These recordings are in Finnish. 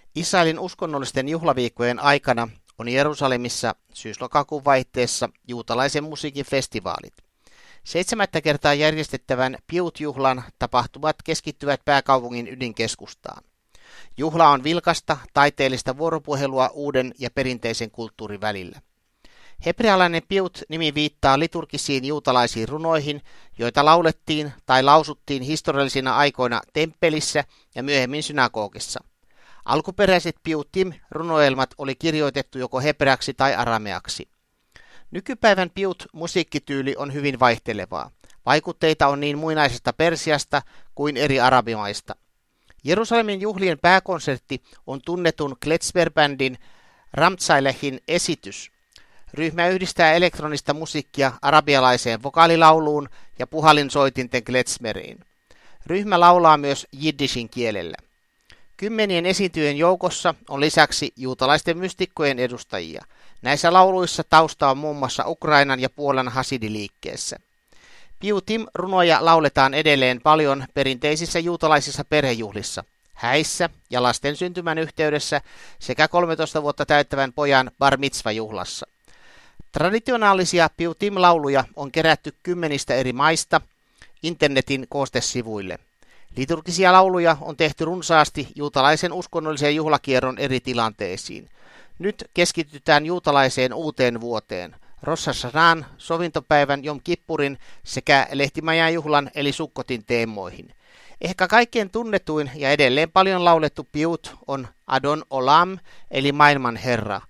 Israelin uskonnollisten juhlaviikkojen aikana on Jerusalemissa syys-lokakuun vaihteessa juutalaisen musiikin festivaalit. 7. kertaa järjestettävän Piut-juhlan tapahtumat keskittyvät pääkaupungin ydinkeskustaan. Juhla on vilkasta, taiteellista vuoropuhelua uuden ja perinteisen kulttuurin välillä. Hebrealainen Piut-nimi viittaa liturgisiin juutalaisiin runoihin, joita laulettiin tai lausuttiin historiallisina aikoina temppelissä ja myöhemmin synagogissa. Alkuperäiset Piutim-runoelmat oli kirjoitettu joko hebreaksi tai arameaksi. Nykypäivän Piut-musiikkityyli on hyvin vaihtelevaa. Vaikutteita on niin muinaisesta Persiasta kuin eri arabimaista. Jerusalemin juhlien pääkonsertti on tunnetun klezmer-bändin Ramtsailehin esitys. Ryhmä yhdistää elektronista musiikkia arabialaiseen vokaalilauluun ja puhallinsoitinten klezmeriin. Ryhmä laulaa myös jiddishin kielellä. Kymmenien esiintyjien joukossa on lisäksi juutalaisten mystikkojen edustajia. Näissä lauluissa tausta on muun muassa Ukrainan ja Puolan hasidiliikkeessä. Piutim-runoja lauletaan edelleen paljon perinteisissä juutalaisissa perhejuhlissa, häissä ja lasten syntymän yhteydessä sekä 13 vuotta täyttävän pojan bar mitzva-juhlassa. Traditionaalisia Piutim-lauluja on kerätty 10 eri maista internetin koostesivuille. Liturgisia lauluja on tehty runsaasti juutalaisen uskonnollisen juhlakierron eri tilanteisiin. Nyt keskitytään juutalaiseen uuteen vuoteen, Rosh Hashanan, sovintopäivän Jom Kippurin sekä lehtimajan juhlan eli Sukkotin teemoihin. Ehkä kaikkein tunnetuin ja edelleen paljon laulettu Piut on Adon Olam eli maailman Herra.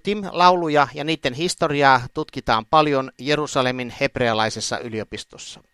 Piutim-lauluja ja niiden historiaa tutkitaan paljon Jerusalemin hebrealaisessa yliopistossa.